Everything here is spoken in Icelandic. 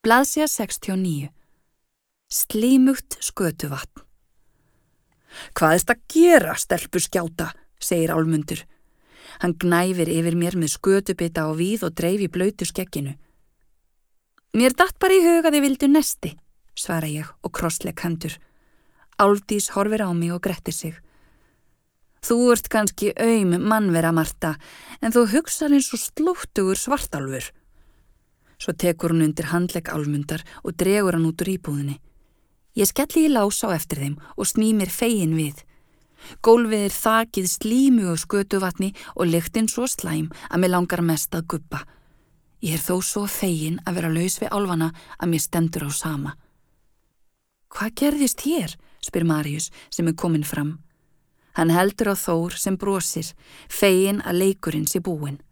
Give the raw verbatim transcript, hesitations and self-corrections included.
Blaðsíða sextíu og níu. Slímugt skötuvatn. Hvað ertu að gera, stelpu skjáta, segir Álfmundur. Hann gnæfir yfir mér með skötubita á víð og dreif í blautu skegginu. Mér datt bara í hug að þið vildu nesti, svara ég og krosslegg hendur. Álfdís horfir á mig og grettir sig. Þú ert kannski aum mannvera, Marta, en þú hugsar eins og slóttugur svartálfur. Svo tekur hún undir handlegg Álfmundar og dregur hann út úr íbúðinni. Ég skelli í lás á eftir þeim og sný mér fegin við. Gólfið er þakið slímu og skötuvatni og lyktin svo slæm að mér langar mest að gubba. Ég er þó svo fegin að vera laus við álfana að mér stendur á sama. Hvað gerðist hér? Spyr Maríus sem er kominn fram. Hann heldur á Þór sem brosir, fegin að leikurinn sé búinn.